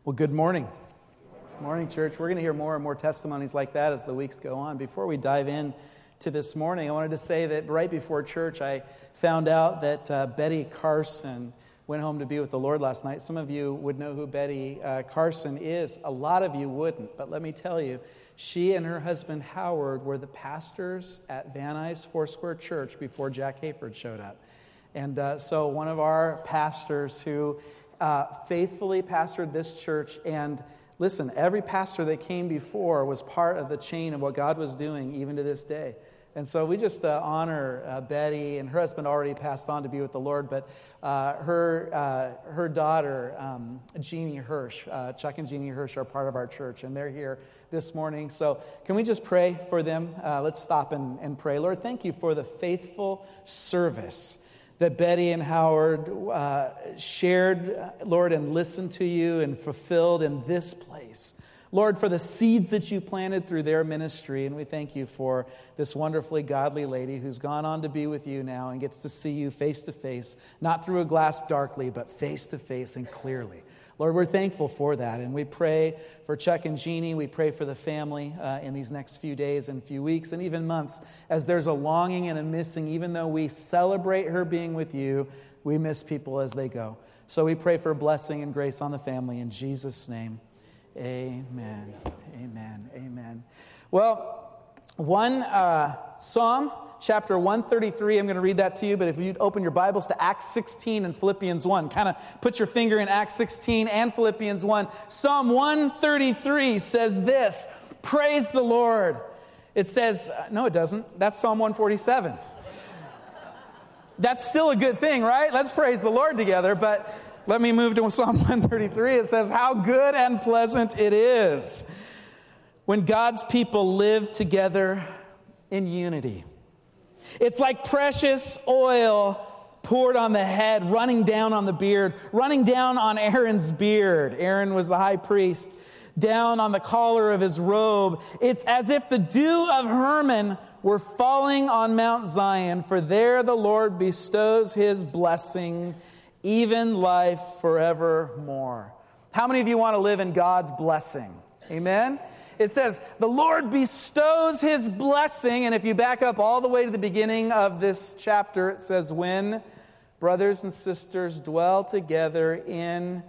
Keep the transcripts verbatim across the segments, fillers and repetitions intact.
Well, good morning. Good morning, church. We're going to hear more and more testimonies like that as the weeks go on. Before we dive in to this morning, I wanted to say that right before church, I found out that uh, Betty Carson went home to be with the Lord last night. Some of you would know who Betty uh, Carson is. A lot of you wouldn't. But let me tell you, she and her husband Howard were the pastors at Van Nuys Foursquare Church before Jack Hayford showed up. And uh, so one of our pastors who Uh, faithfully pastored this church, and listen, every pastor that came before was part of the chain of what God was doing even to this day. And so we just uh, honor uh, Betty, and her husband already passed on to be with the Lord, but uh, her uh, her daughter, um, Jeannie Hirsch, uh, Chuck and Jeannie Hirsch are part of our church, and they're here this morning. So can we just pray for them? Uh, let's stop and, and pray. Lord, thank you for the faithful service that Betty and Howard uh, shared, Lord, and listened to you and fulfilled in this place. Lord, for the seeds that you planted through their ministry, and we thank you for this wonderfully godly lady who's gone on to be with you now and gets to see you face to face, not through a glass darkly, but face to face and clearly. Lord, we're thankful for that, and we pray for Chuck and Jeannie. We pray for the family uh, in these next few days and few weeks and even months, as there's a longing and a missing. Even though we celebrate her being with you, we miss people as they go. So we pray for blessing and grace on the family in Jesus' name. Amen. Amen. Amen. Well, one uh, Psalm, chapter one thirty-three, I'm going to read that to you, but if you'd open your Bibles to Acts sixteen and Philippians one, kind of put your finger in Acts sixteen and Philippians one. Psalm one thirty-three says this: praise the Lord. It says, no, it doesn't. That's Psalm one forty-seven. That's still a good thing, right? Let's praise the Lord together, but let me move to Psalm one thirty-three. It says, how good and pleasant it is when God's people live together in unity. It's like precious oil poured on the head, running down on the beard, running down on Aaron's beard. Aaron was the high priest. Down on the collar of his robe. It's as if the dew of Hermon were falling on Mount Zion, for there the Lord bestows his blessing, even life forevermore. How many of you want to live in God's blessing? Amen? It says, the Lord bestows his blessing. And if you back up all the way to the beginning of this chapter, it says, when brothers and sisters dwell together in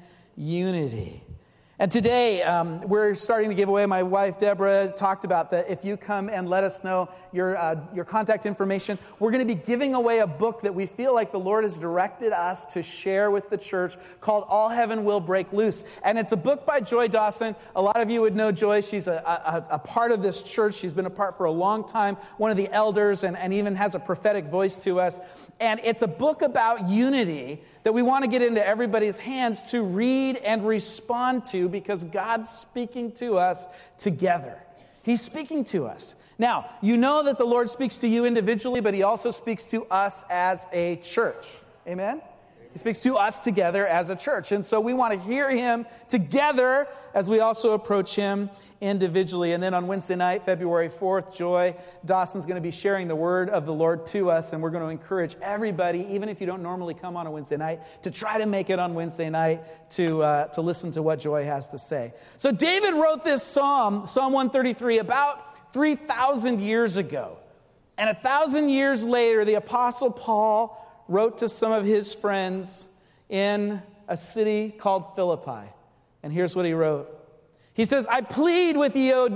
unity. And today, um, we're starting to give away. My wife, Deborah, talked about that. If you come and let us know your uh, your contact information, we're going to be giving away a book that we feel like the Lord has directed us to share with the church called All Heaven Will Break Loose. And it's a book by Joy Dawson. A lot of you would know Joy. She's a, a, a part of this church. She's been a part for a long time, one of the elders, and, and even has a prophetic voice to us. And it's a book about unity that we want to get into everybody's hands to read and respond to, because God's speaking to us together. He's speaking to us. Now, you know that the Lord speaks to you individually, but he also speaks to us as a church. Amen? He speaks to us together as a church. And so we want to hear him together as we also approach him individually. And then on Wednesday night, February fourth, Joy Dawson's going to be sharing the word of the Lord to us. And we're going to encourage everybody, even if you don't normally come on a Wednesday night, to try to make it on Wednesday night to uh, to listen to what Joy has to say. So David wrote this psalm, Psalm one thirty-three, about three thousand years ago. And a thousand years later, the Apostle Paul wrote to some of his friends in a city called Philippi. And here's what he wrote. He says, I plead with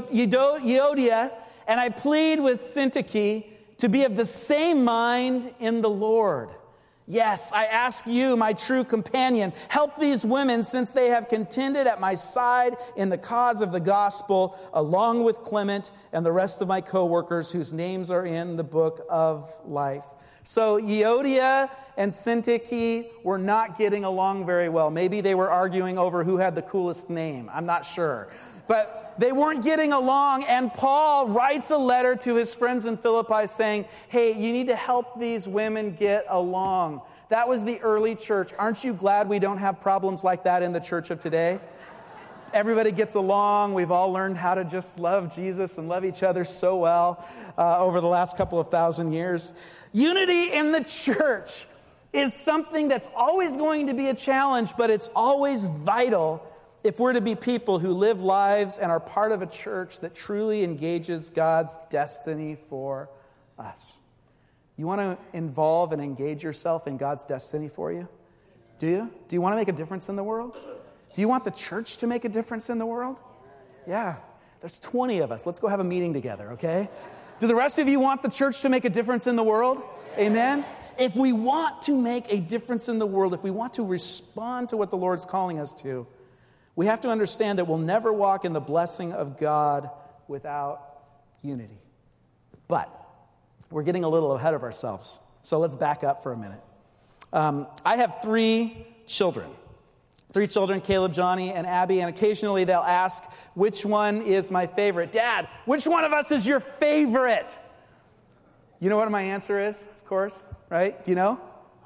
Euodia and I plead with Syntyche to be of the same mind in the Lord. Yes, I ask you, my true companion, help these women, since they have contended at my side in the cause of the gospel, along with Clement and the rest of my co-workers whose names are in the book of life. So Euodia and Syntyche were not getting along very well. Maybe they were arguing over who had the coolest name. I'm not sure. But they weren't getting along, and Paul writes a letter to his friends in Philippi saying, hey, you need to help these women get along. That was the early church. Aren't you glad we don't have problems like that in the church of today? Everybody gets along. We've all learned how to just love Jesus and love each other so well uh, over the last couple of thousand years. Unity in the church is something that's always going to be a challenge, but it's always vital if we're to be people who live lives and are part of a church that truly engages God's destiny for us. You want to involve and engage yourself in God's destiny for you? Do you? Do you want to make a difference in the world? Do you want the church to make a difference in the world? Yeah. There's twenty of us. Let's go have a meeting together, okay? Do the rest of you want the church to make a difference in the world? Amen? If we want to make a difference in the world, if we want to respond to what the Lord's calling us to, we have to understand that we'll never walk in the blessing of God without unity. But we're getting a little ahead of ourselves. So let's back up for a minute. Um, I have three children. Three children, Caleb, Johnny, and Abby. And occasionally they'll ask, which one is my favorite? Dad, which one of us is your favorite? You know what my answer is, of course, right? Do you know?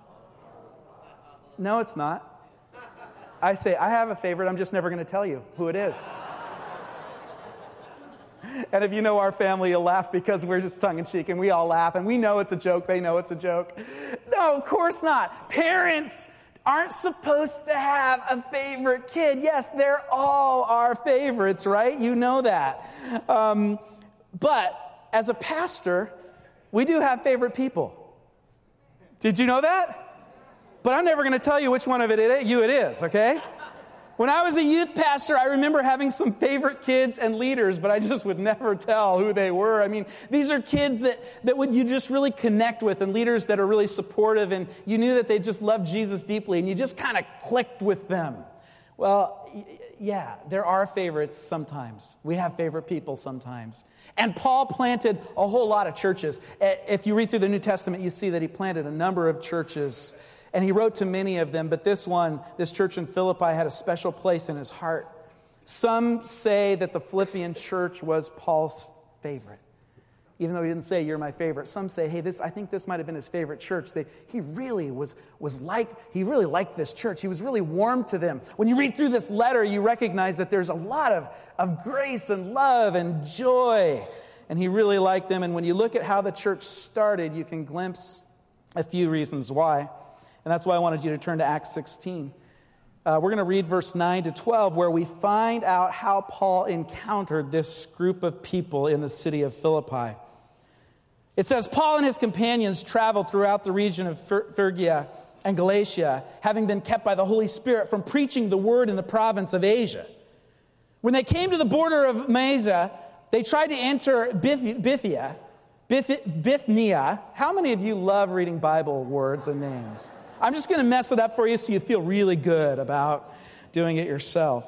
No, it's not. I say, I have a favorite. I'm just never going to tell you who it is. And if you know our family, you'll laugh because we're just tongue-in-cheek, and we all laugh, and we know it's a joke. They know it's a joke. No, of course not. Parents aren't supposed to have a favorite kid. Yes, they're all our favorites, right? You know that. Um, but as a pastor, we do have favorite people. Did you know that? But I'm never going to tell you which one of it you it is, okay? When I was a youth pastor, I remember having some favorite kids and leaders, but I just would never tell who they were. I mean, these are kids that, that would you just really connect with, and leaders that are really supportive, and you knew that they just loved Jesus deeply, and you just kind of clicked with them. Well, yeah, there are favorites sometimes. We have favorite people sometimes. And Paul planted a whole lot of churches. If you read through the New Testament, you see that he planted a number of churches. And he wrote to many of them, but this one, this church in Philippi, had a special place in his heart. Some say that the Philippian church was Paul's favorite. Even though he didn't say, you're my favorite. Some say, hey, this I think this might have been his favorite church. They, he really was, was like, he really liked this church. He was really warm to them. When you read through this letter, you recognize that there's a lot of, of grace and love and joy. And he really liked them. And when you look at how the church started, you can glimpse a few reasons why. And that's why I wanted you to turn to Acts sixteen. Uh, we're going to read verse nine to twelve, where we find out how Paul encountered this group of people in the city of Philippi. It says, Paul and his companions traveled throughout the region of Phrygia and Galatia, having been kept by the Holy Spirit from preaching the word in the province of Asia. When they came to the border of Mysia, they tried to enter Bithynia. Bithynia. How many of you love reading Bible words and names? I'm just going to mess it up for you so you feel really good about doing it yourself.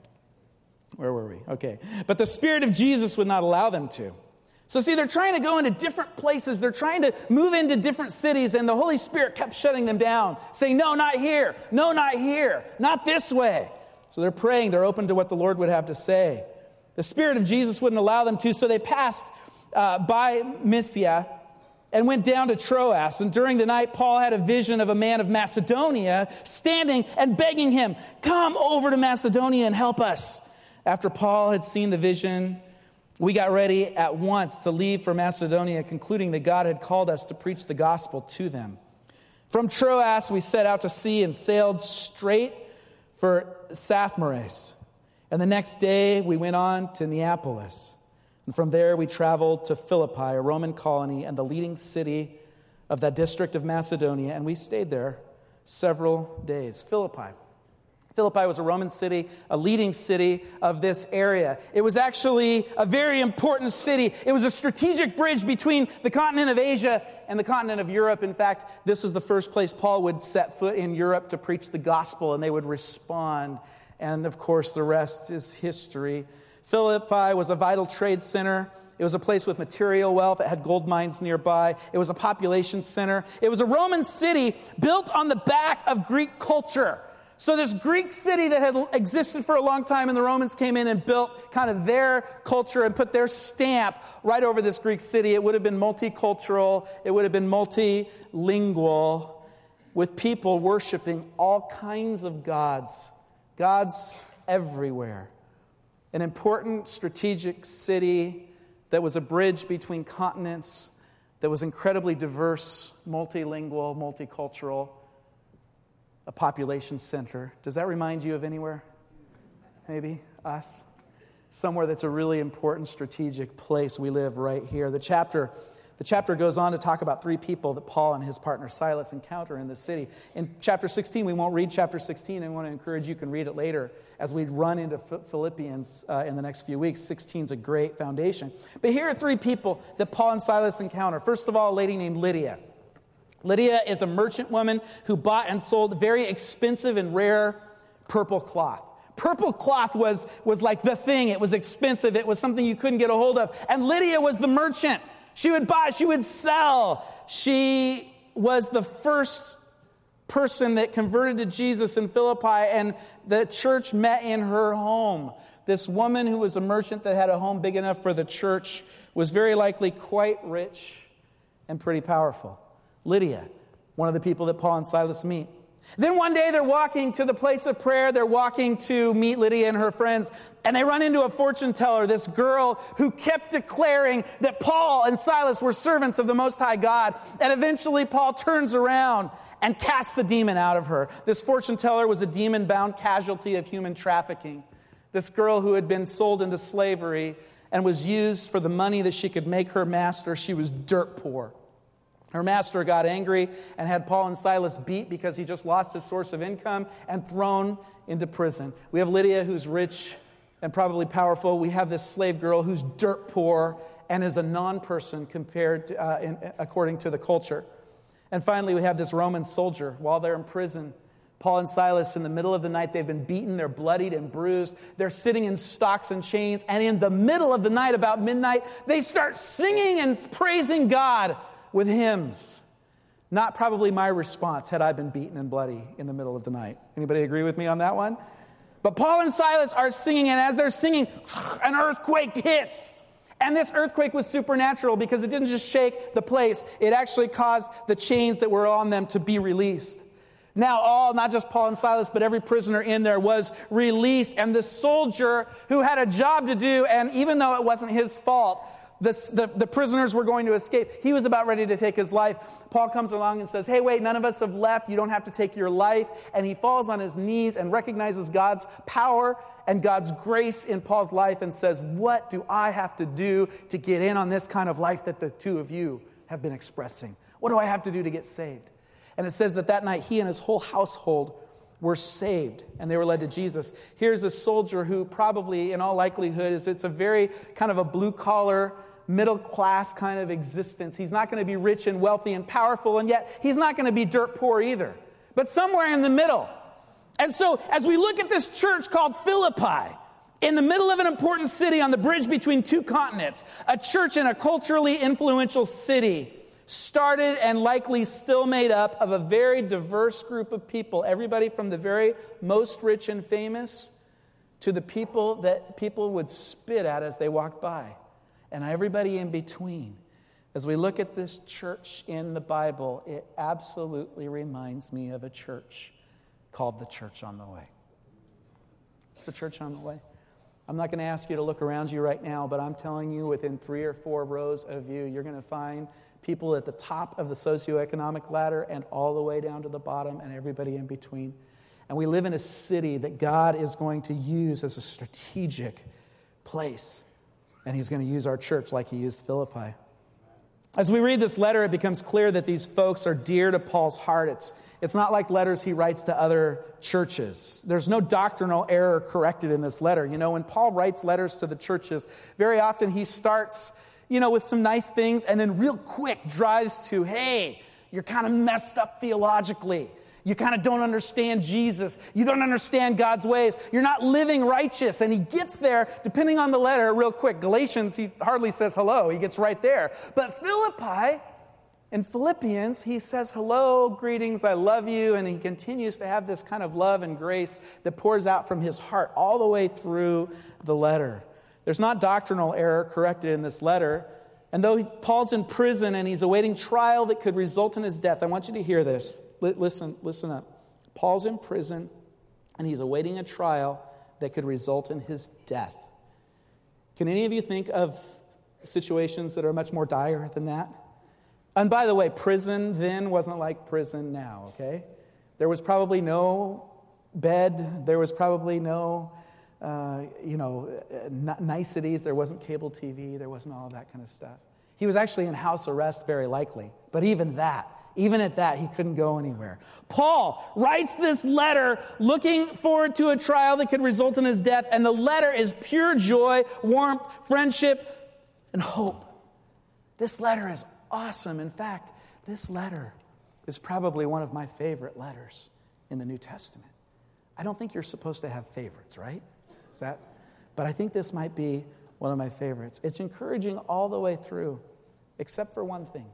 Where were we? Okay. But the Spirit of Jesus would not allow them to. So see, they're trying to go into different places. They're trying to move into different cities, and the Holy Spirit kept shutting them down, saying, no, not here. No, not here. Not this way. So they're praying. They're open to what the Lord would have to say. The Spirit of Jesus wouldn't allow them to, so they passed uh, by Mysia and went down to Troas. And during the night, Paul had a vision of a man of Macedonia standing and begging him, come over to Macedonia and help us. After Paul had seen the vision, we got ready at once to leave for Macedonia, concluding that God had called us to preach the gospel to them. From Troas, we set out to sea and sailed straight for Samothrace. And the next day, we went on to Neapolis. And from there, we traveled to Philippi, a Roman colony and the leading city of that district of Macedonia. And we stayed there several days. Philippi. Philippi was a Roman city, a leading city of this area. It was actually a very important city. It was a strategic bridge between the continent of Asia and the continent of Europe. In fact, this was the first place Paul would set foot in Europe to preach the gospel, and they would respond. And of course, the rest is history. Philippi was a vital trade center. It was a place with material wealth. It had gold mines nearby. It was a population center. It was a Roman city built on the back of Greek culture. So this Greek city that had existed for a long time, and the Romans came in and built kind of their culture and put their stamp right over this Greek city. It would have been multicultural. It would have been multilingual, with people worshiping all kinds of gods. Gods everywhere. An important strategic city that was a bridge between continents, that was incredibly diverse, multilingual, multicultural, a population center. Does that remind you of anywhere? maybe us. Somewhere that's a really important strategic place. We live right here. The chapter, the chapter goes on to talk about three people that Paul and his partner Silas encounter in the city. In chapter sixteen, we won't read chapter sixteen. I want to encourage you can read it later as we run into Philippians uh, in the next few weeks. sixteen is a great foundation. But here are three people that Paul and Silas encounter. First of all, a lady named Lydia. Lydia is a merchant woman who bought and sold very expensive and rare purple cloth. Purple cloth was, was like the thing. It was expensive. It was something you couldn't get a hold of. And Lydia was the merchant. She would buy, she would sell. She was the first person that converted to Jesus in Philippi, and the church met in her home. This woman who was a merchant that had a home big enough for the church was very likely quite rich and pretty powerful. Lydia, one of the people that Paul and Silas meet. Then one day they're walking to the place of prayer. They're walking to meet Lydia and her friends. And they run into a fortune teller, this girl who kept declaring that Paul and Silas were servants of the Most High God. And eventually Paul turns around and casts the demon out of her. This fortune teller was a demon-bound casualty of human trafficking. This girl who had been sold into slavery and was used for the money that she could make her master. She was dirt poor. Her master got angry and had Paul and Silas beat because he just lost his source of income and thrown into prison. We have Lydia, who's rich and probably powerful. We have this slave girl who's dirt poor and is a non-person compared to, uh, in, according to the culture. And finally, we have this Roman soldier. While they're in prison, Paul and Silas, in the middle of the night, they've been beaten, they're bloodied and bruised. They're sitting in stocks and chains. And in the middle of the night, about midnight, they start singing and praising God with hymns. Not probably my response had I been beaten and bloody in the middle of the night. Anybody agree with me on that one? But Paul and Silas are singing, and as they're singing, an earthquake hits. And this earthquake was supernatural because it didn't just shake the place. It actually caused the chains that were on them to be released. Now all, not just Paul and Silas, but every prisoner in there was released. And the soldier who had a job to do, and even though it wasn't his fault, The, the, the prisoners were going to escape. He was about ready to take his life. Paul comes along and says, hey, wait, none of us have left. You don't have to take your life. And he falls on his knees and recognizes God's power and God's grace in Paul's life and says, what do I have to do to get in on this kind of life that the two of you have been expressing? What do I have to do to get saved? And it says that that night he and his whole household were saved, and they were led to Jesus. Here's a soldier who probably, in all likelihood, is it's a very kind of a blue-collar, middle-class kind of existence. He's not going to be rich and wealthy and powerful, and yet he's not going to be dirt poor either, but somewhere in the middle. And so, as we look at this church called Philippi, in the middle of an important city on the bridge between two continents, a church in a culturally influential city, started and likely still made up of a very diverse group of people, everybody from the very most rich and famous to the people that people would spit at as they walked by, and everybody in between. As we look at this church in the Bible, it absolutely reminds me of a church called the Church on the Way. It's the Church on the Way. I'm not going to ask you to look around you right now, but I'm telling you, within three or four rows of you, you're going to find people at the top of the socioeconomic ladder and all the way down to the bottom and everybody in between. And we live in a city that God is going to use as a strategic place. And he's going to use our church like he used Philippi. As we read this letter, it becomes clear that these folks are dear to Paul's heart. It's, it's not like letters he writes to other churches. There's no doctrinal error corrected in this letter. You know, when Paul writes letters to the churches, very often he starts, you know, with some nice things and then real quick drives to, hey, you're kind of messed up theologically. You kind of don't understand Jesus. You don't understand God's ways. You're not living righteous. And he gets there, depending on the letter, real quick. Galatians, he hardly says hello. He gets right there. But Philippi, in Philippians, he says hello, greetings, I love you. And he continues to have this kind of love and grace that pours out from his heart all the way through the letter. There's not doctrinal error corrected in this letter. And though Paul's in prison and he's awaiting trial that could result in his death, I want you to hear this. Listen, listen up. Paul's in prison and he's awaiting a trial that could result in his death. Can any of you think of situations that are much more dire than that? And by the way, prison then wasn't like prison now, okay? There was probably no bed. There was probably no uh, you know, n- niceties. There wasn't cable T V. There wasn't all of that kind of stuff. He was actually in house arrest, very likely. But even that, even at that, he couldn't go anywhere. Paul writes this letter looking forward to a trial that could result in his death, and the letter is pure joy, warmth, friendship, and hope. This letter is awesome. In fact, this letter is probably one of my favorite letters in the New Testament. I don't think you're supposed to have favorites, right? Is that? But I think this might be one of my favorites. It's encouraging all the way through, except for one thing.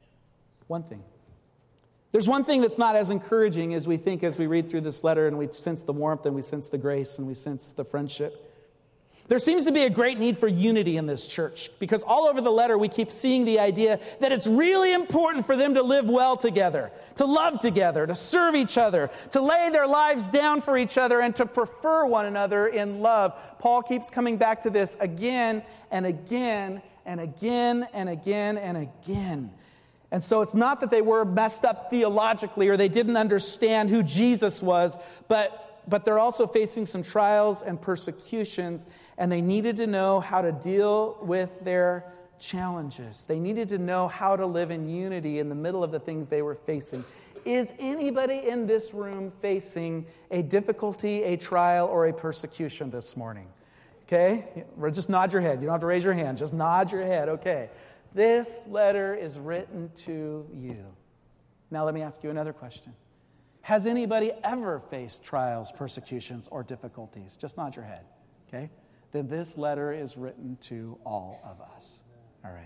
One thing. There's one thing that's not as encouraging as we think as we read through this letter and we sense the warmth and we sense the grace and we sense the friendship. There seems to be a great need for unity in this church because all over the letter we keep seeing the idea that it's really important for them to live well together, to love together, to serve each other, to lay their lives down for each other, and to prefer one another in love. Paul keeps coming back to this again and again and again and again and again. And so it's not that they were messed up theologically or they didn't understand who Jesus was, but, but they're also facing some trials and persecutions, and they needed to know how to deal with their challenges. They needed to know how to live in unity in the middle of the things they were facing. Is anybody in this room facing a difficulty, a trial, or a persecution this morning? Okay? Or just nod your head. You don't have to raise your hand. Just nod your head. Okay. This letter is written to you. Now let me ask you another question. Has anybody ever faced trials, persecutions, or difficulties? Just nod your head, okay? Then this letter is written to all of us. All right.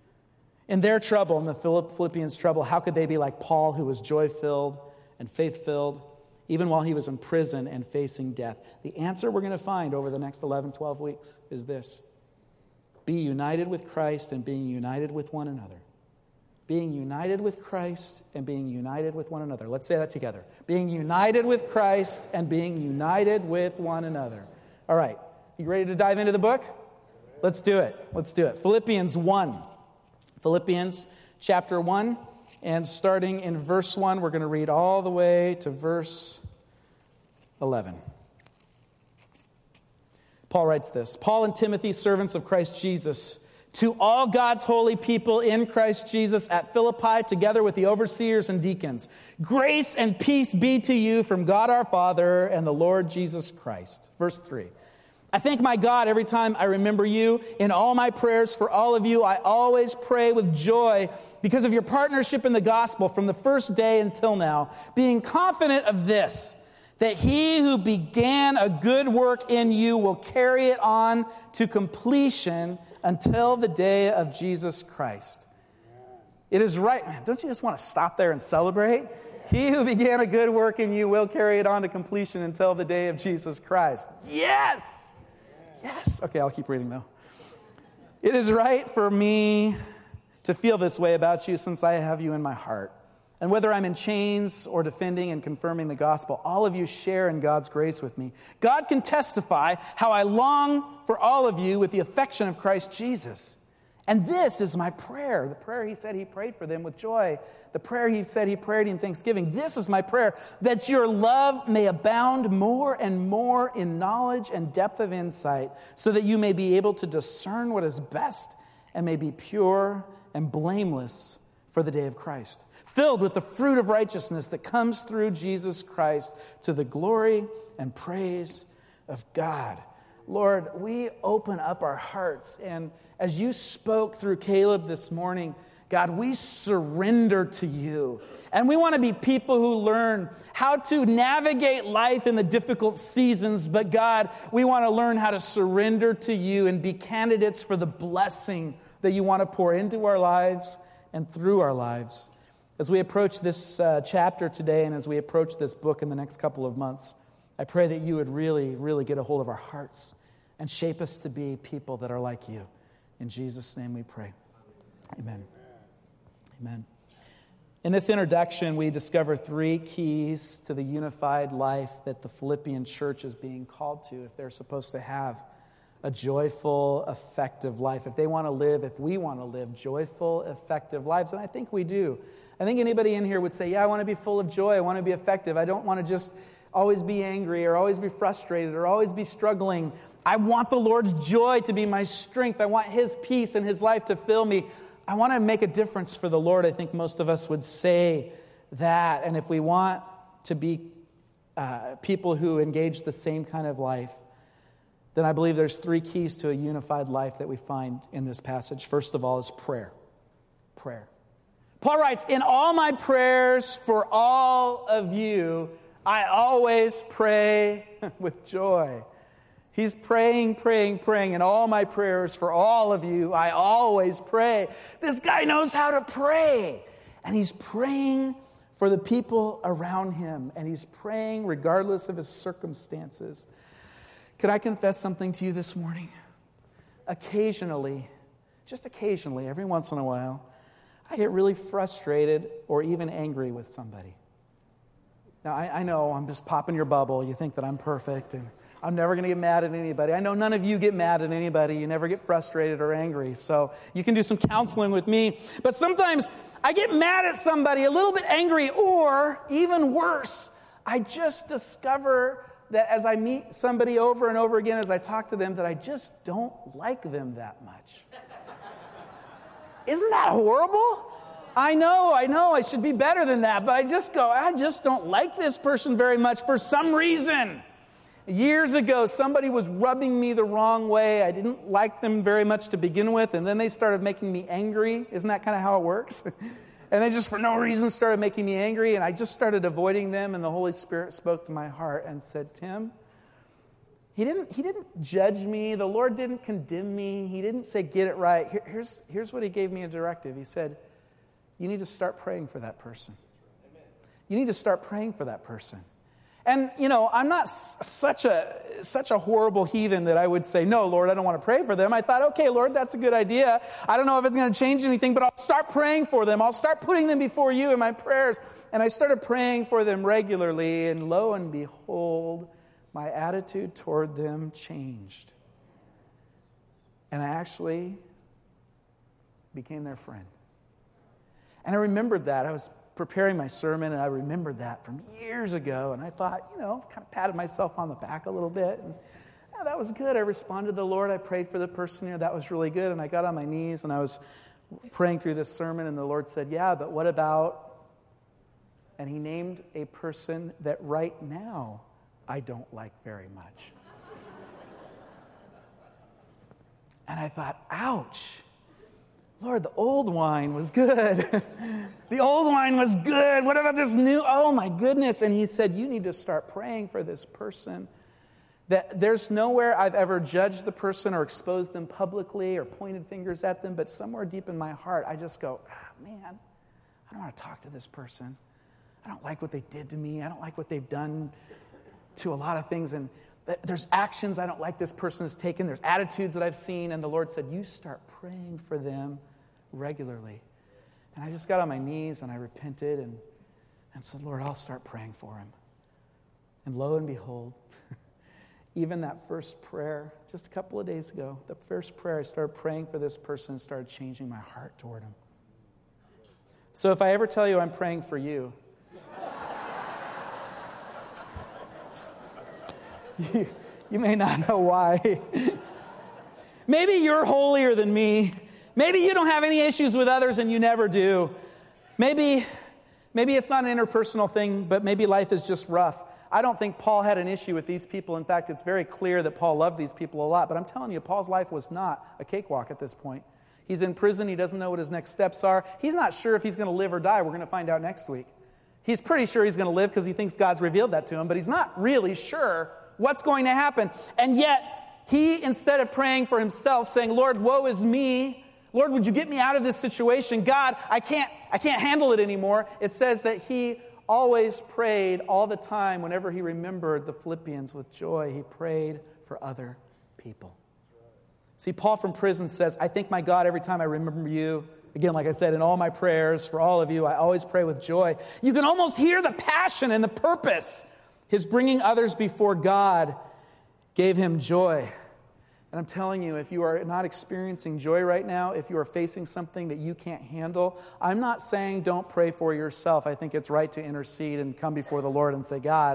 In their trouble, in the Philippians' trouble, how could they be like Paul, who was joy-filled and faith-filled, even while he was in prison and facing death? The answer we're going to find over the next eleven, twelve weeks is this. Be united with Christ and being united with one another. Being united with Christ and being united with one another. Let's say that together. Being united with Christ and being united with one another. All right. You ready to dive into the book? Let's do it. Let's do it. Philippians one. Philippians chapter one. And starting in verse one, we're going to read all the way to verse eleven. Paul writes this, Paul and Timothy, servants of Christ Jesus, to all God's holy people in Christ Jesus at Philippi, together with the overseers and deacons, grace and peace be to you from God our Father and the Lord Jesus Christ. Verse three. I thank my God every time I remember you. In all my prayers for all of you, I always pray with joy because of your partnership in the gospel from the first day until now, being confident of this, that he who began a good work in you will carry it on to completion until the day of Jesus Christ. It is right, man, don't you just want to stop there and celebrate? He who began a good work in you will carry it on to completion until the day of Jesus Christ. Yes! Yes! Okay, I'll keep reading though. It is right for me to feel this way about you since I have you in my heart. And whether I'm in chains or defending and confirming the gospel, all of you share in God's grace with me. God can testify how I long for all of you with the affection of Christ Jesus. And this is my prayer. The prayer he said he prayed for them with joy. The prayer he said he prayed in thanksgiving. This is my prayer, that your love may abound more and more in knowledge and depth of insight, so that you may be able to discern what is best and may be pure and blameless for the day of Christ, filled with the fruit of righteousness that comes through Jesus Christ to the glory and praise of God. Lord, we open up our hearts, and as you spoke through Caleb this morning, God, we surrender to you. And we want to be people who learn how to navigate life in the difficult seasons. But God, we want to learn how to surrender to you and be candidates for the blessing that you want to pour into our lives and through our lives. As we approach this uh, chapter today and as we approach this book in the next couple of months, I pray that you would really, really get a hold of our hearts and shape us to be people that are like you. In Jesus' name we pray. Amen. Amen. In this introduction, we discover three keys to the unified life that the Philippian church is being called to if they're supposed to have a joyful, effective life. If they want to live, if we want to live joyful, effective lives, and I think we do. I think anybody in here would say, yeah, I want to be full of joy. I want to be effective. I don't want to just always be angry or always be frustrated or always be struggling. I want the Lord's joy to be my strength. I want His peace and His life to fill me. I want to make a difference for the Lord. I think most of us would say that. And if we want to be uh, people who engage the same kind of life, then I believe there's three keys to a unified life that we find in this passage. First of all is prayer. Prayer. Paul writes, in all my prayers for all of you, I always pray with joy. He's praying, praying, praying. In all my prayers for all of you, I always pray. This guy knows how to pray. And he's praying for the people around him. And he's praying regardless of his circumstances. Can I confess something to you this morning? Occasionally, just occasionally, every once in a while, I get really frustrated or even angry with somebody. Now, I, I know I'm just popping your bubble. You think that I'm perfect and I'm never going to get mad at anybody. I know none of you get mad at anybody. You never get frustrated or angry. So you can do some counseling with me. But sometimes I get mad at somebody, a little bit angry, or even worse, I just discover that as I meet somebody over and over again, as I talk to them, that I just don't like them that much. Isn't that horrible? I know, I know, I should be better than that, but I just go, I just don't like this person very much for some reason. Years ago, somebody was rubbing me the wrong way. I didn't like them very much to begin with, and then they started making me angry. Isn't that kind of how it works? And they just, for no reason, started making me angry, and I just started avoiding them, and the Holy Spirit spoke to my heart and said, Tim, he didn't, he didn't judge me. The Lord didn't condemn me. He didn't say, get it right. Here, here's, here's what He gave me a directive. He said, you need to start praying for that person. You need to start praying for that person. And, you know, I'm not s- such a such a horrible heathen that I would say, no, Lord, I don't want to pray for them. I thought, okay, Lord, that's a good idea. I don't know if it's going to change anything, but I'll start praying for them. I'll start putting them before you in my prayers. And I started praying for them regularly, and lo and behold, my attitude toward them changed. And I actually became their friend. And I remembered that. I was preparing my sermon, and I remembered that from years ago. And I thought, you know, kind of patted myself on the back a little bit. And yeah, that was good. I responded to the Lord. I prayed for the person here. That was really good. And I got on my knees, and I was praying through this sermon, and the Lord said, yeah, but what about... And He named a person that right now I don't like very much. And I thought, ouch. Lord, the old wine was good. The old wine was good. What about this new? Oh, my goodness. And He said, you need to start praying for this person. That there's nowhere I've ever judged the person or exposed them publicly or pointed fingers at them, but somewhere deep in my heart, I just go, ah, man, I don't want to talk to this person. I don't like what they did to me. I don't like what they've done to a lot of things. And there's actions I don't like this person has taken. There's attitudes that I've seen. And the Lord said, you start praying for them regularly. And I just got on my knees and I repented and, and said, Lord, I'll start praying for him. And lo and behold, even that first prayer, just a couple of days ago, the first prayer, I started praying for this person and started changing my heart toward him. So if I ever tell you I'm praying for you, you, you may not know why. Maybe you're holier than me. Maybe you don't have any issues with others and you never do. Maybe, maybe it's not an interpersonal thing, but maybe life is just rough. I don't think Paul had an issue with these people. In fact, it's very clear that Paul loved these people a lot. But I'm telling you, Paul's life was not a cakewalk at this point. He's in prison. He doesn't know what his next steps are. He's not sure if he's going to live or die. We're going to find out next week. He's pretty sure he's going to live because he thinks God's revealed that to him, but he's not really sure what's going to happen. And yet, he, instead of praying for himself, saying, Lord, woe is me. Lord, would you get me out of this situation? God, I can't, I can't handle it anymore. It says that he always prayed all the time whenever he remembered the Philippians with joy. He prayed for other people. See, Paul from prison says, I thank my God every time I remember you. Again, like I said, in all my prayers for all of you, I always pray with joy. You can almost hear the passion and the purpose. His bringing others before God gave him joy. And I'm telling you, if you are not experiencing joy right now, if you are facing something that you can't handle, I'm not saying don't pray for yourself. I think it's right to intercede and come before the Lord and say, God,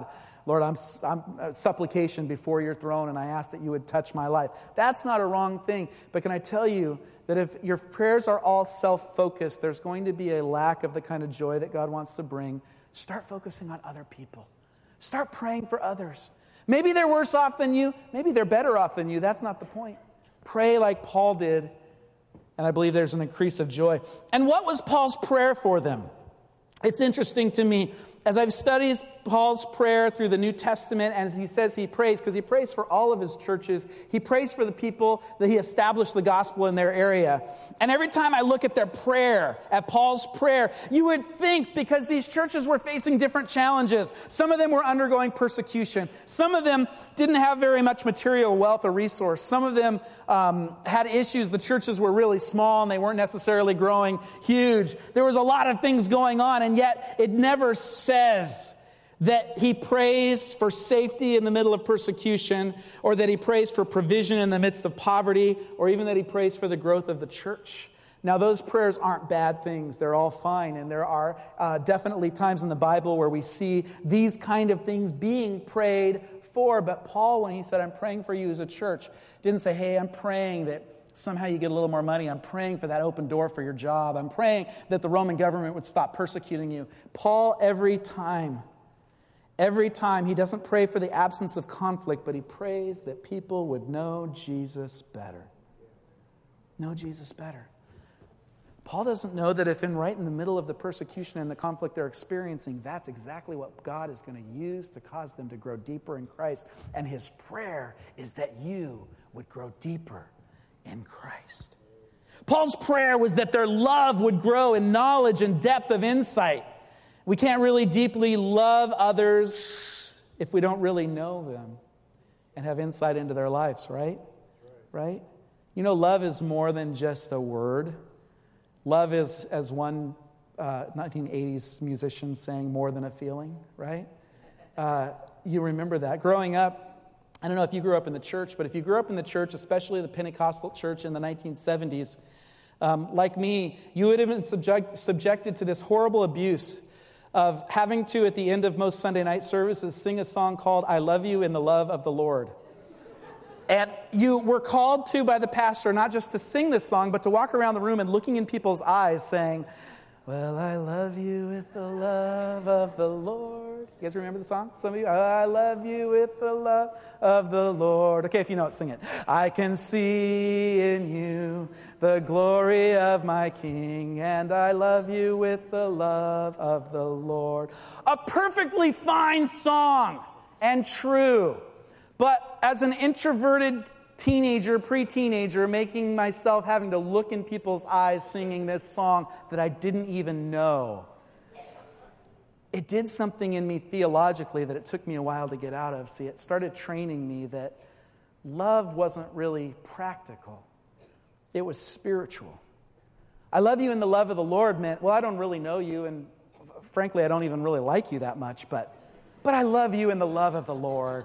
Lord, I'm, I'm uh, supplication before your throne, and I ask that you would touch my life. That's not a wrong thing. But can I tell you that if your prayers are all self-focused, there's going to be a lack of the kind of joy that God wants to bring. Start focusing on other people. Start praying for others. Maybe they're worse off than you. Maybe they're better off than you. That's not the point. Pray like Paul did, and I believe there's an increase of joy. And what was Paul's prayer for them? It's interesting to me, as I've studied Paul's prayer through the New Testament, and as he says he prays, because he prays for all of his churches, he prays for the people that he established the gospel in their area. And every time I look at their prayer, at Paul's prayer, you would think, because these churches were facing different challenges, some of them were undergoing persecution, some of them didn't have very much material wealth or resource, some of them um, had issues, the churches were really small and they weren't necessarily growing huge. There was a lot of things going on, and yet it never says that he prays for safety in the middle of persecution, or that he prays for provision in the midst of poverty, or even that he prays for the growth of the church. Now, those prayers aren't bad things. They're all fine. And there are uh, definitely times in the Bible where we see these kind of things being prayed for. But Paul, when he said, I'm praying for you as a church, didn't say, hey, I'm praying that somehow you get a little more money. I'm praying for that open door for your job. I'm praying that the Roman government would stop persecuting you. Paul, every time, every time, he doesn't pray for the absence of conflict, but he prays that people would know Jesus better. Know Jesus better. Paul doesn't know that if in right in the middle of the persecution and the conflict they're experiencing, that's exactly what God is going to use to cause them to grow deeper in Christ. And his prayer is that you would grow deeper in Christ. Paul's prayer was that their love would grow in knowledge and depth of insight. We can't really deeply love others if we don't really know them and have insight into their lives, right? Right? You know, love is more than just a word. Love is, as one uh, nineteen eighties musician sang, more than a feeling, right? Uh, you remember that. Growing up, I don't know if you grew up in the church, but if you grew up in the church, especially the Pentecostal church in the nineteen seventies, um, like me, you would have been subject, subjected to this horrible abuse of having to, at the end of most Sunday night services, sing a song called I Love You in the Love of the Lord. And you were called to by the pastor not just to sing this song, but to walk around the room and looking in people's eyes saying, well, I love you with the love of the Lord. You guys remember the song? Some of you? I love you with the love of the Lord. Okay, if you know it, sing it. I can see in you the glory of my King, and I love you with the love of the Lord. A perfectly fine song and true. But as an introverted teenager, pre-teenager, making myself having to look in people's eyes singing this song that I didn't even know, it did something in me theologically that it took me a while to get out of. See, it started training me that love wasn't really practical. It was spiritual. I love you in the love of the Lord meant, well, I don't really know you, and frankly, I don't even really like you that much, but, but I love you in the love of the Lord.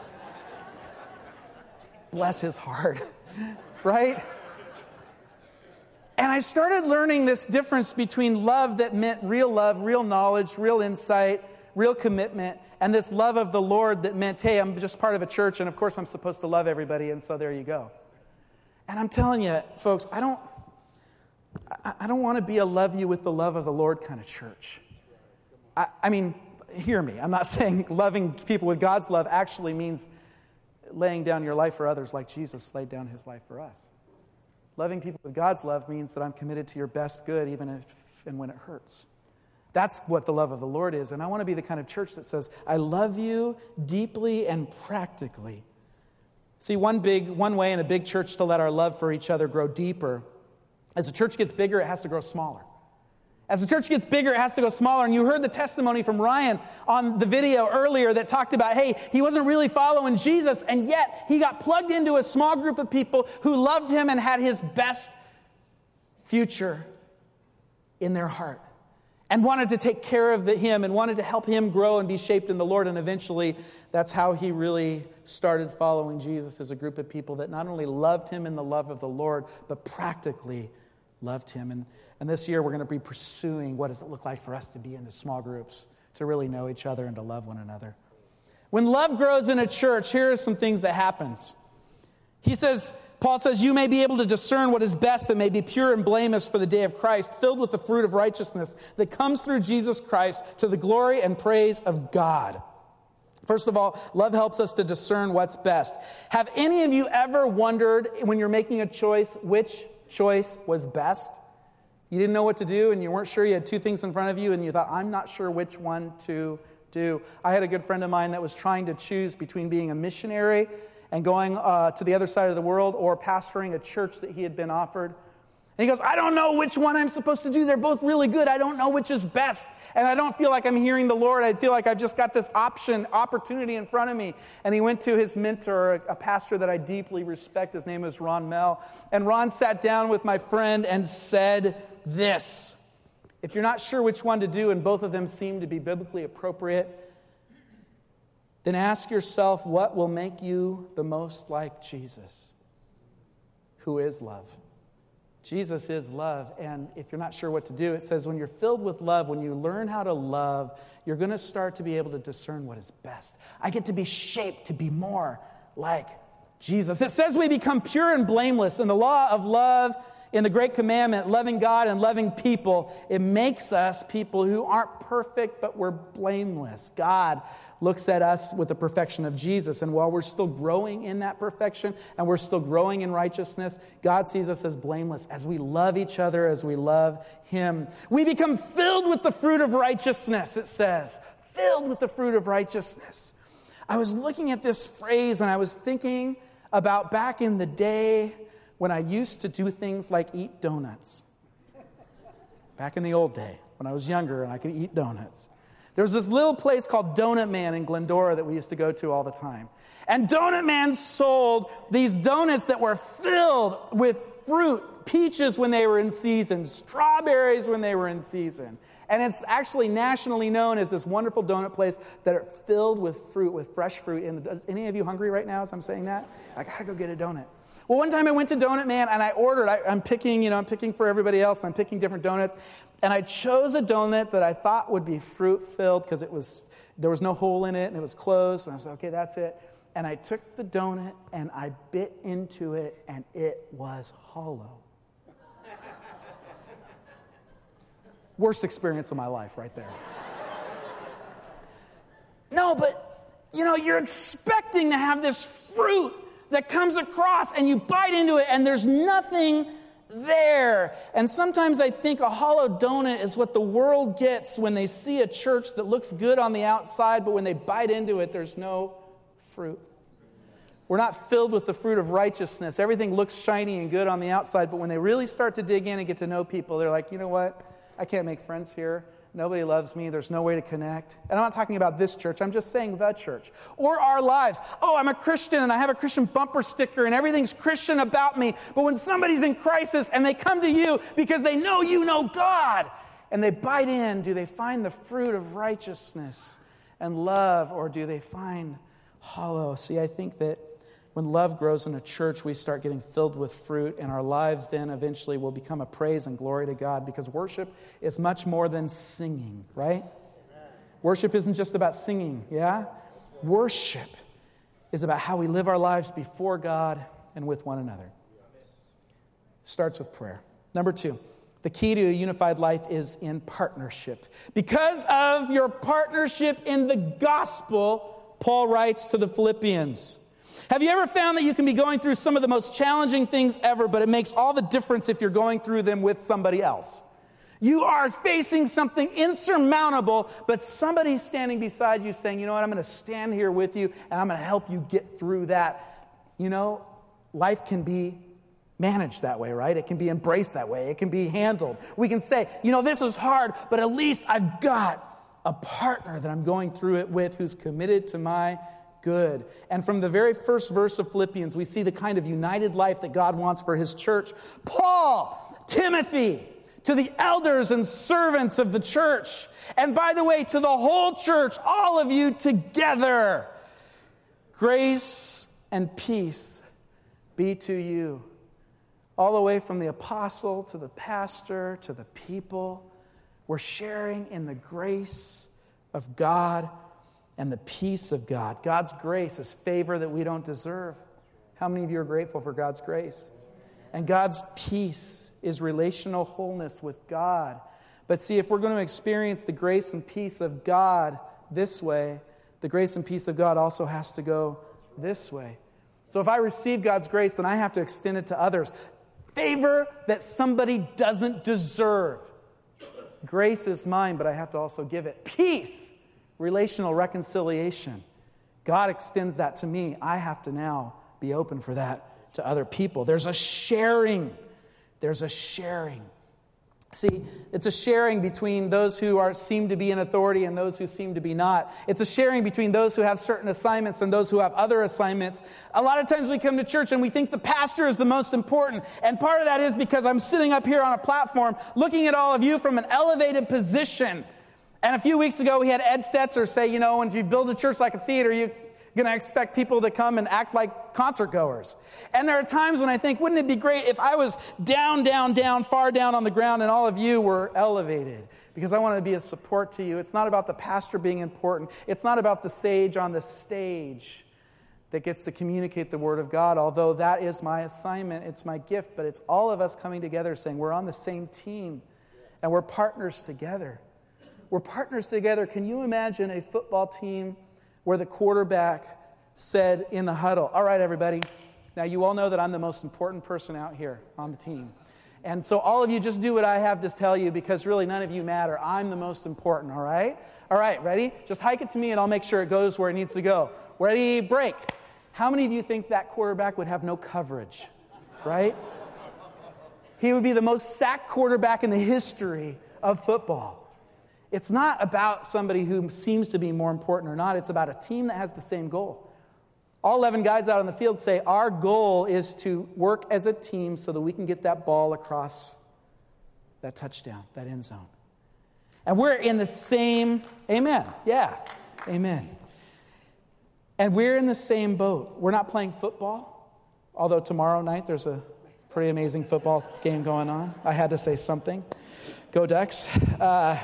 Bless his heart, right? And I started learning this difference between love that meant real love, real knowledge, real insight, real commitment, and this love of the Lord that meant, hey, I'm just part of a church, and of course I'm supposed to love everybody, and so there you go. And I'm telling you, folks, I don't, I don't want to be a love you with the love of the Lord kind of church. I, I mean, hear me. I'm not saying loving people with God's love actually means laying down your life for others like Jesus laid down his life for us. Loving people with God's love means that I'm committed to your best good even if and when it hurts. That's what the love of the Lord is. And I want to be the kind of church that says, I love you deeply and practically. See, one big, one way in a big church to let our love for each other grow deeper, as the church gets bigger, it has to grow smaller. As the church gets bigger, it has to go smaller. And you heard the testimony from Ryan on the video earlier that talked about, hey, he wasn't really following Jesus, and yet he got plugged into a small group of people who loved him and had his best future in their heart and wanted to take care of the, him and wanted to help him grow and be shaped in the Lord. And eventually, that's how he really started following Jesus, as a group of people that not only loved him in the love of the Lord, but practically loved him. And, and this year, we're going to be pursuing what does it look like for us to be into small groups, to really know each other and to love one another. When love grows in a church, here are some things that happens. He says, Paul says, you may be able to discern what is best and may be pure and blameless for the day of Christ, filled with the fruit of righteousness that comes through Jesus Christ to the glory and praise of God. First of all, love helps us to discern what's best. Have any of you ever wondered when you're making a choice, which choice was best? You didn't know what to do and you weren't sure. You had two things in front of you and you thought, I'm not sure which one to do. I had a good friend of mine that was trying to choose between being a missionary and going uh, to the other side of the world or pastoring a church that he had been offered. And he goes, I don't know which one I'm supposed to do. They're both really good. I don't know which is best. And I don't feel like I'm hearing the Lord. I feel like I've just got this option, opportunity in front of me. And he went to his mentor, a pastor that I deeply respect. His name is Ron Mell. And Ron sat down with my friend and said this. If you're not sure which one to do, and both of them seem to be biblically appropriate, then ask yourself what will make you the most like Jesus, who is love. Jesus is love, and if you're not sure what to do, it says when you're filled with love, when you learn how to love, you're going to start to be able to discern what is best. I get to be shaped to be more like Jesus. It says we become pure and blameless, and the law of love in the great commandment, loving God and loving people, it makes us people who aren't perfect, but we're blameless. God looks at us with the perfection of Jesus. And while we're still growing in that perfection and we're still growing in righteousness, God sees us as blameless as we love each other, as we love Him. We become filled with the fruit of righteousness, it says. Filled with the fruit of righteousness. I was looking at this phrase and I was thinking about back in the day when I used to do things like eat donuts. Back in the old day, when I was younger and I could eat donuts. There was this little place called Donut Man in Glendora that we used to go to all the time. And Donut Man sold these donuts that were filled with fruit, peaches when they were in season, strawberries when they were in season. And it's actually nationally known as this wonderful donut place that are filled with fruit, with fresh fruit. In the, is any of you hungry right now as I'm saying that? I gotta go get a donut. Well, one time I went to Donut Man and I ordered, I, I'm picking, you know, I'm picking for everybody else. I'm picking different donuts. And I chose a donut that I thought would be fruit-filled because it was, there was no hole in it and it was closed. And I said, okay, that's it. And I took the donut and I bit into it and it was hollow. Worst experience of my life right there. No, but, you know, you're expecting to have this fruit that comes across and you bite into it and there's nothing there. And sometimes I think a hollow donut is what the world gets when they see a church that looks good on the outside, but when they bite into it, there's no fruit. We're not filled with the fruit of righteousness. Everything looks shiny and good on the outside, but when they really start to dig in and get to know people, they're like, you know what? I can't make friends here. Nobody loves me. There's no way to connect. And I'm not talking about this church. I'm just saying the church. Or our lives. Oh, I'm a Christian and I have a Christian bumper sticker and everything's Christian about me. But when somebody's in crisis and they come to you because they know you know God and they bite in, do they find the fruit of righteousness and love, or do they find hollow? See, I think that when love grows in a church, we start getting filled with fruit, and our lives then eventually will become a praise and glory to God, because worship is much more than singing, right? Amen. Worship isn't just about singing, yeah? Worship is about how we live our lives before God and with one another. It starts with prayer. Number two, the key to a unified life is in partnership. Because of your partnership in the gospel, Paul writes to the Philippians, have you ever found that you can be going through some of the most challenging things ever, but it makes all the difference if you're going through them with somebody else? You are facing something insurmountable, but somebody's standing beside you saying, you know what, I'm going to stand here with you, and I'm going to help you get through that. You know, life can be managed that way, right? It can be embraced that way. It can be handled. We can say, you know, this is hard, but at least I've got a partner that I'm going through it with who's committed to my good. And from the very first verse of Philippians, we see the kind of united life that God wants for His church. Paul, Timothy, to the elders and servants of the church. And by the way, to the whole church, all of you together. Grace and peace be to you. All the way from the apostle to the pastor to the people. We're sharing in the grace of God. and the peace of God. God's grace is favor that we don't deserve. How many of you are grateful for God's grace? And God's peace is relational wholeness with God. But see, if we're going to experience the grace and peace of God this way, the grace and peace of God also has to go this way. So if I receive God's grace, then I have to extend it to others. Favor that somebody doesn't deserve. Grace is mine, but I have to also give it. Peace, relational reconciliation. God extends that to me. I have to now be open for that to other people. There's a sharing. There's a sharing. See, it's a sharing between those who are seem to be in authority and those who seem to be not. It's a sharing between those who have certain assignments and those who have other assignments. A lot of times we come to church and we think the pastor is the most important. And part of that is because I'm sitting up here on a platform looking at all of you from an elevated position. And a few weeks ago we had Ed Stetzer say, you know, when you build a church like a theater, you going to expect people to come and act like concert goers. And there are times when I think, wouldn't it be great if I was down, down, down, far down on the ground and all of you were elevated? Because I want to be a support to you. It's not about the pastor being important. It's not about the sage on the stage that gets to communicate the word of God, although that is my assignment. It's my gift. But it's all of us coming together saying we're on the same team and we're partners together. We're partners together. Can you imagine a football team where the quarterback said in the huddle, all right, everybody, now you all know that I'm the most important person out here on the team. And so all of you just do what I have to tell you because really none of you matter. I'm the most important, all right? All right, ready? Just hike it to me and I'll make sure it goes where it needs to go. Ready, break. How many of you think that quarterback would have no coverage, right? He would be the most sacked quarterback in the history of football. It's not about somebody who seems to be more important or not. It's about a team that has the same goal. All eleven guys out on the field say, our goal is to work as a team so that we can get that ball across that touchdown, that end zone. And we're in the same, amen, yeah, amen. And we're in the same boat. We're not playing football, although tomorrow night there's a pretty amazing football game going on. I had to say something. Go Ducks. Uh,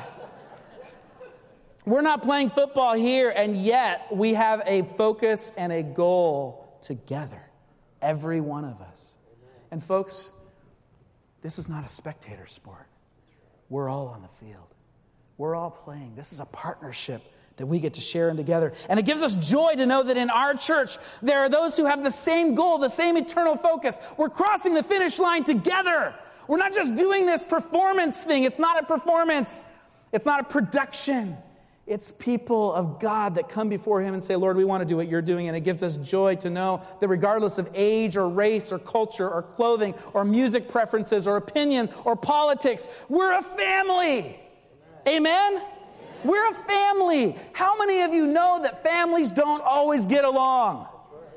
We're not playing football here, and yet we have a focus and a goal together, every one of us. And folks, this is not a spectator sport. We're all on the field. We're all playing. This is a partnership that we get to share in together. And it gives us joy to know that in our church, there are those who have the same goal, the same eternal focus. We're crossing the finish line together. We're not just doing this performance thing. It's not a performance. It's not a production. It's people of God that come before him and say, Lord, we want to do what you're doing. And it gives us joy to know that regardless of age or race or culture or clothing or music preferences or opinion or politics, we're a family. Amen? Amen? We're a family. How many of you know that families don't always get along?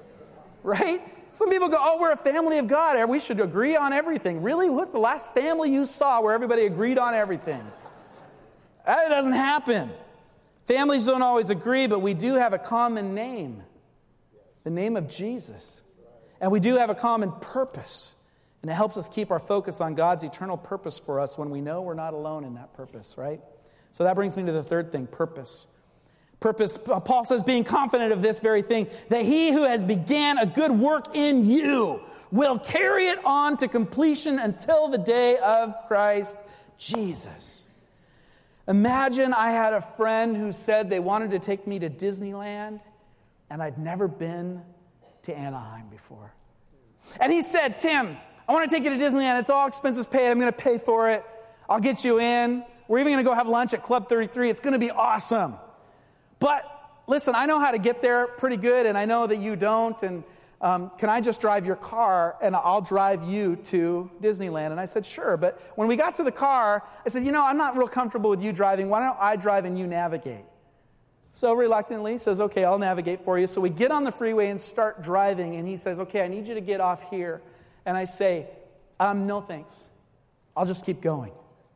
Right? Some people go, oh, we're a family of God. We should agree on everything. Really? What's the last family you saw where everybody agreed on everything? That doesn't happen. Families don't always agree, but we do have a common name, the name of Jesus. And we do have a common purpose. And it helps us keep our focus on God's eternal purpose for us when we know we're not alone in that purpose, right? So that brings me to the third thing, purpose. Purpose, Paul says, being confident of this very thing, that he who has began a good work in you will carry it on to completion until the day of Christ Jesus. Imagine I had a friend who said they wanted to take me to Disneyland, and I'd never been to Anaheim before. And he said, Tim, I want to take you to Disneyland. It's all expenses paid. I'm going to pay for it. I'll get you in. We're even going to go have lunch at Club thirty-three. It's going to be awesome. But listen, I know how to get there pretty good, and I know that you don't, and Um, can I just drive your car and I'll drive you to Disneyland? And I said, sure. But when we got to the car, I said, you know, I'm not real comfortable with you driving. Why don't I drive and you navigate? So reluctantly, he says, okay, I'll navigate for you. So we get on the freeway and start driving. And he says, okay, I need you to get off here. And I say, um, no thanks. I'll just keep going.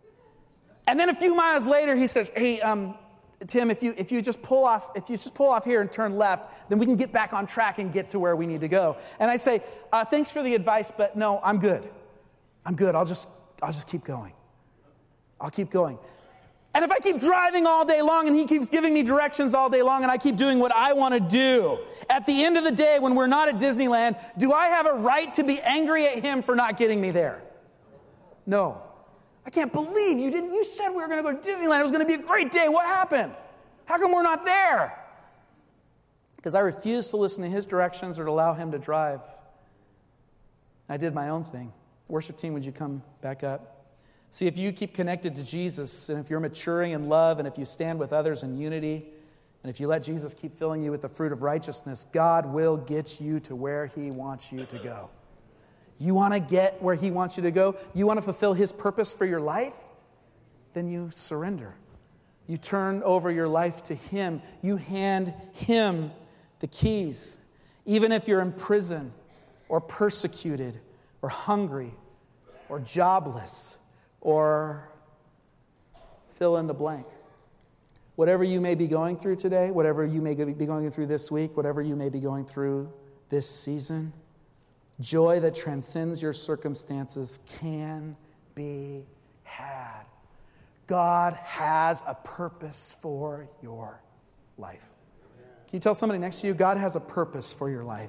And then a few miles later, he says, hey, um, Tim, if you if you just pull off if you just pull off here and turn left, then we can get back on track and get to where we need to go. And I say, uh, thanks for the advice, but no, I'm good. I'm good. I'll just I'll just keep going. I'll keep going. And if I keep driving all day long and he keeps giving me directions all day long and I keep doing what I want to do, at the end of the day, when we're not at Disneyland, do I have a right to be angry at him for not getting me there? No. I can't believe you didn't. You said we were going to go to Disneyland. It was going to be a great day. What happened? How come we're not there? Because I refused to listen to his directions or to allow him to drive. I did my own thing. Worship team, would you come back up? See, if you keep connected to Jesus, and if you're maturing in love, and if you stand with others in unity, and if you let Jesus keep filling you with the fruit of righteousness, God will get you to where he wants you to go. You want to get where he wants you to go? You want to fulfill his purpose for your life? Then you surrender. You turn over your life to him. You hand him the keys. Even if you're in prison or persecuted or hungry or jobless, or fill in the blank. Whatever you may be going through today, whatever you may be going through this week, whatever you may be going through this season, joy that transcends your circumstances can be had. God has a purpose for your life. Can you tell somebody next to you, God has a purpose for your life?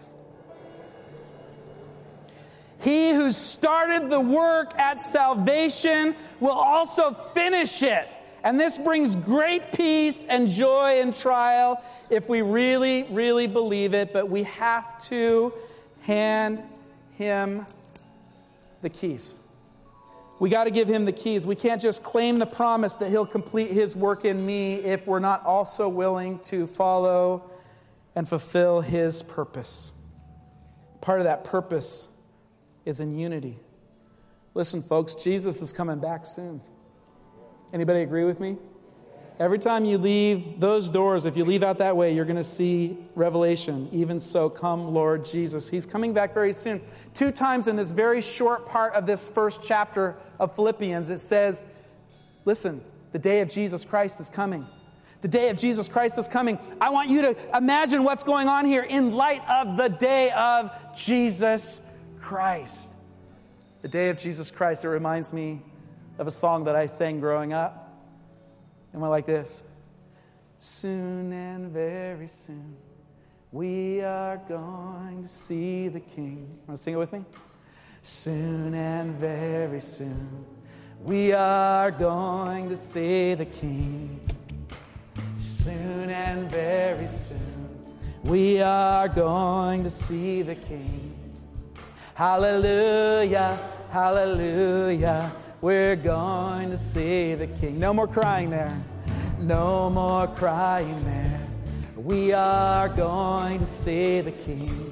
He who started the work at salvation will also finish it. And this brings great peace and joy in trial if we really, really believe it. But we have to hand him the keys. We got to give him the keys. We can't just claim the promise that he'll complete his work in me if we're not also willing to follow and fulfill his purpose. Part of that purpose is in unity. Listen, folks, Jesus is coming back soon. Anybody agree with me? Every time you leave those doors, if you leave out that way, you're going to see Revelation. Even so, come, Lord Jesus. He's coming back very soon. Two times in this very short part of this first chapter of Philippians, it says, listen, the day of Jesus Christ is coming. The day of Jesus Christ is coming. I want you to imagine what's going on here in light of the day of Jesus Christ. The day of Jesus Christ. It reminds me of a song that I sang growing up. It went like this. Soon and very soon we are going to see the King. Want to sing it with me? Soon and very soon we are going to see the King. Soon and very soon we are going to see the King. Hallelujah, hallelujah, we're going to see the King. No more crying there. No more crying there. We are going to see the King.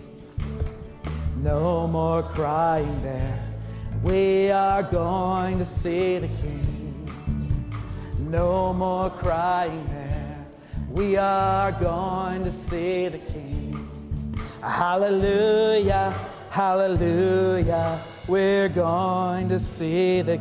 No more crying there. We are going to see the King. No more crying there. We are going to see the King. Hallelujah. Hallelujah, we're going to see the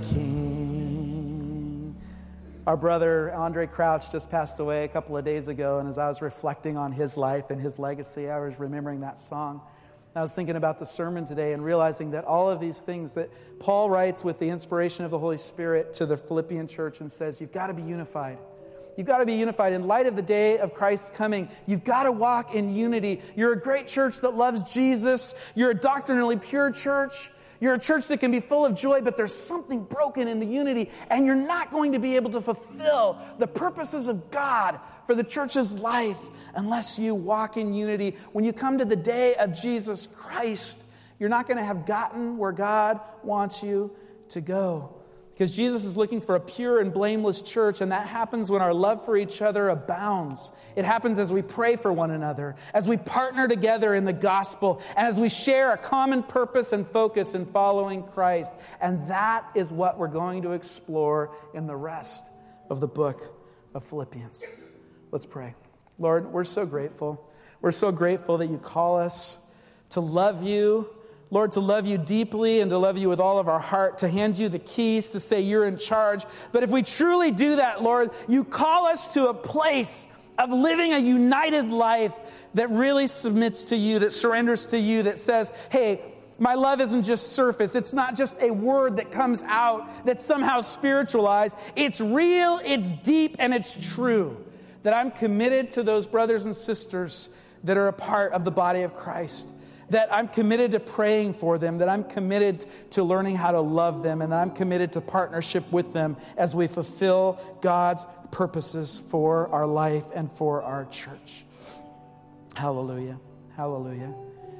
King. Our brother Andre Crouch just passed away a couple of days ago, and as I was reflecting on his life and his legacy, I was remembering that song. I was thinking about the sermon today and realizing that all of these things that Paul writes with the inspiration of the Holy Spirit to the Philippian church and says, you've got to be unified. You've got to be unified. In light of the day of Christ's coming, you've got to walk in unity. You're a great church that loves Jesus. You're a doctrinally pure church. You're a church that can be full of joy, but there's something broken in the unity, and you're not going to be able to fulfill the purposes of God for the church's life unless you walk in unity. When you come to the day of Jesus Christ, you're not going to have gotten where God wants you to go. Because Jesus is looking for a pure and blameless church, and that happens when our love for each other abounds. It happens as we pray for one another, as we partner together in the gospel, and as we share a common purpose and focus in following Christ. And that is what we're going to explore in the rest of the book of Philippians. Let's pray. Lord, we're so grateful. We're so grateful that you call us to love you, Lord, to love you deeply and to love you with all of our heart, to hand you the keys, to say you're in charge. But if we truly do that, Lord, you call us to a place of living a united life that really submits to you, that surrenders to you, that says, hey, My love isn't just surface. It's not just a word that comes out that's somehow spiritualized. It's real, it's deep, and it's true. That I'm committed to those brothers and sisters that are a part of the body of Christ. That I'm committed to praying for them. That I'm committed to learning how to love them. And that I'm committed to partnership with them as we fulfill God's purposes for our life and for our church. Hallelujah. Hallelujah.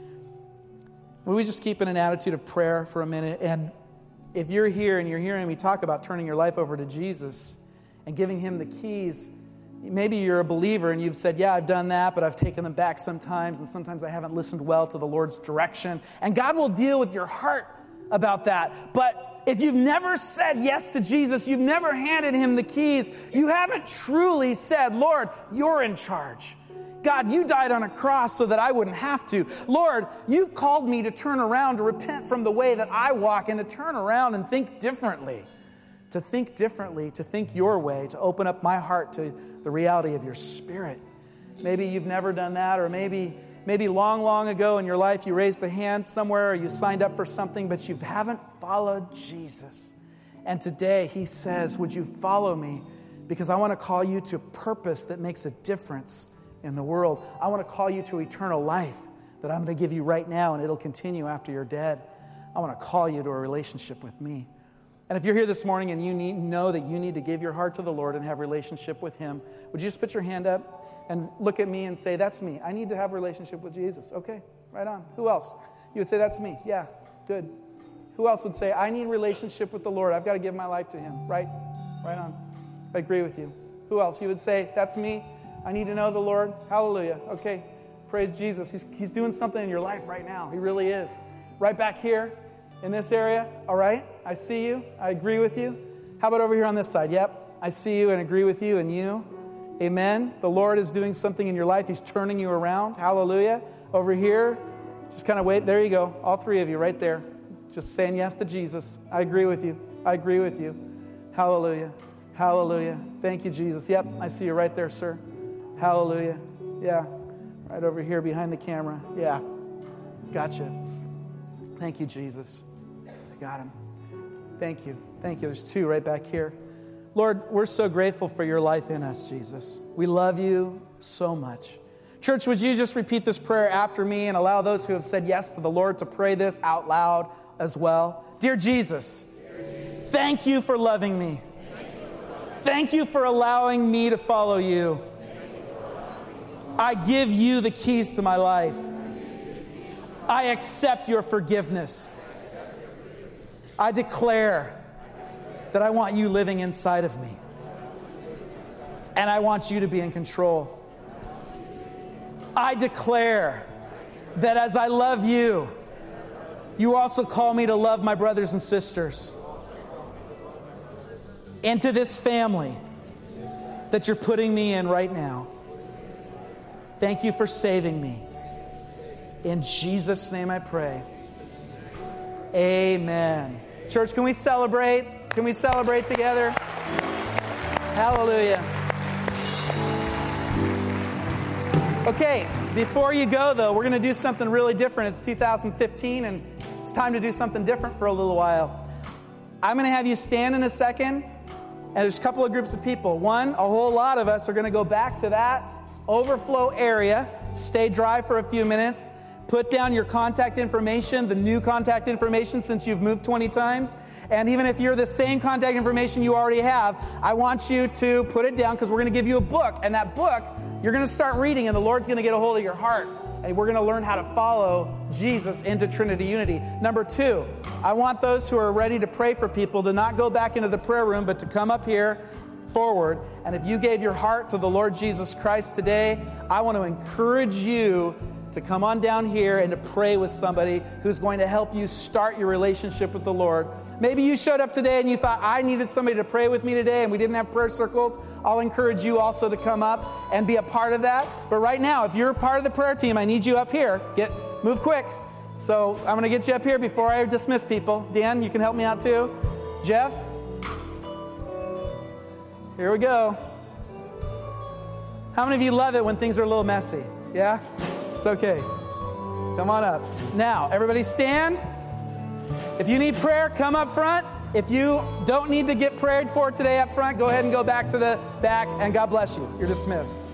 Will we just keep in an attitude of prayer for a minute? And if you're here and you're hearing me talk about turning your life over to Jesus and giving him the keys, maybe you're a believer and you've said, yeah, I've done that, but I've taken them back sometimes, and sometimes I haven't listened well to the Lord's direction. And God will deal with your heart about that. But if you've never said yes to Jesus, you've never handed him the keys, you haven't truly said, Lord, you're in charge. God, you died on a cross so that I wouldn't have to. Lord, you've called me to turn around, to repent from the way that I walk, and to turn around and think differently. To think differently, to think your way, to open up my heart to the reality of your Spirit. Maybe you've never done that, or maybe maybe long, long ago in your life you raised the hand somewhere, or you signed up for something, but you haven't followed Jesus. And today he says, would you follow me? Because I want to call you to purpose that makes a difference in the world. I want to call you to eternal life that I'm going to give you right now, and it'll continue after you're dead. I want to call you to a relationship with me. And if you're here this morning and you need, know that you need to give your heart to the Lord and have a relationship with him, would you just put your hand up and look at me and say, that's me. I need to have a relationship with Jesus. Okay, right on. Who else? You would say, that's me. Yeah, good. Who else would say, I need a relationship with the Lord. I've got to give my life to him. Right? Right on. I agree with you. Who else? You would say, that's me. I need to know the Lord. Hallelujah. Okay. Praise Jesus. He's, he's doing something in your life right now. He really is. Right back here in this area. All right. I see you. I agree with you. How about over here on this side? Yep. I see you and agree with you and you. Amen. The Lord is doing something in your life. He's turning you around. Hallelujah. Over here. Just kind of wait. There you go. All three of you right there. Just saying yes to Jesus. I agree with you. I agree with you. Hallelujah. Hallelujah. Thank you, Jesus. Yep. I see you right there, sir. Hallelujah. Yeah. Right over here behind the camera. Yeah. Gotcha. Thank you, Jesus. I got him. Thank you. Thank you. There's two right back here. Lord, we're so grateful for your life in us, Jesus. We love you so much. Church, would you just repeat this prayer after me and allow those who have said yes to the Lord to pray this out loud as well? Dear Jesus, thank you for loving me. Thank you for allowing me to follow you. I give you the keys to my life. I accept your forgiveness. I declare that I want you living inside of me. And I want you to be in control. I declare that as I love you, you also call me to love my brothers and sisters. Into this family that you're putting me in right now. Thank you for saving me. In Jesus' name I pray. Amen. Church, can we celebrate? Can we celebrate together? Hallelujah. Okay, before you go, though, we're going to do something really different. It's two thousand fifteen, and it's time to do something different for a little while. I'm going to have you stand in a second, and there's a couple of groups of people. One, a whole lot of us are going to go back to that overflow area, stay dry for a few minutes, put down your contact information, the new contact information since you've moved twenty times. And even if you're the same contact information you already have, I want you to put it down because we're going to give you a book. And that book, you're going to start reading and the Lord's going to get a hold of your heart. And we're going to learn how to follow Jesus into Trinity Unity. Number two, I want those who are ready to pray for people to not go back into the prayer room, but to come up here forward. And if you gave your heart to the Lord Jesus Christ today, I want to encourage you to come on down here and to pray with somebody who's going to help you start your relationship with the Lord. Maybe you showed up today and you thought, I needed somebody to pray with me today and we didn't have prayer circles. I'll encourage you also to come up and be a part of that. But right now, if you're part of the prayer team, I need you up here. Get move quick. So I'm going to get you up here before I dismiss people. Dan, you can help me out too. Jeff? Here we go. How many of you love it when things are a little messy? Yeah? It's okay. Come on up. Now, everybody stand. If you need prayer, come up front. If you don't need to get prayed for today up front, go ahead and go back to the back, and God bless you. You're dismissed.